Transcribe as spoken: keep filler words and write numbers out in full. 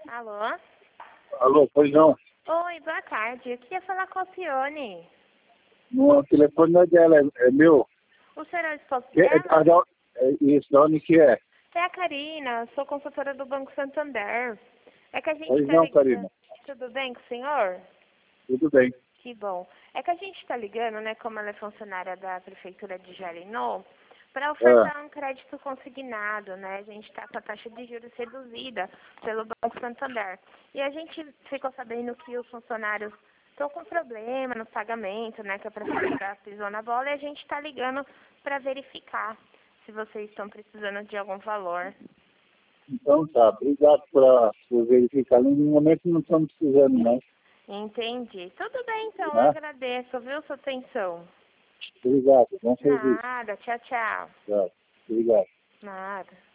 Alô? Alô, pois não. Oi, boa tarde. Eu queria falar com a Alcione. O telefone não é dela, é, é meu. O senhor é o esposo Que, é, dela? da- é, isso, da onde que é? É a Karina, sou consultora do Banco Santander. É que a gente Pois tá não, ligando... Karina. Tudo bem com o senhor? Tudo bem. Que bom. É que a gente está ligando, né, como ela é funcionária da Prefeitura de Jarinô, para Ah, ofertar um crédito consignado, né? A gente está com a taxa de juros reduzida pelo Banco Santander. E a gente ficou sabendo que os funcionários estão com problema no pagamento, né, que a Prefeitura pisou na bola, e a gente está ligando para verificar se vocês estão precisando de algum valor. então tá. Obrigado por, por verificar. No momento não estamos precisando, não. Entendi. Tudo bem, então. Eu Né? agradeço, viu, sua atenção. Obrigado. Bom serviço. Nada. Tchau, tchau. Tchau. Obrigado. Nada.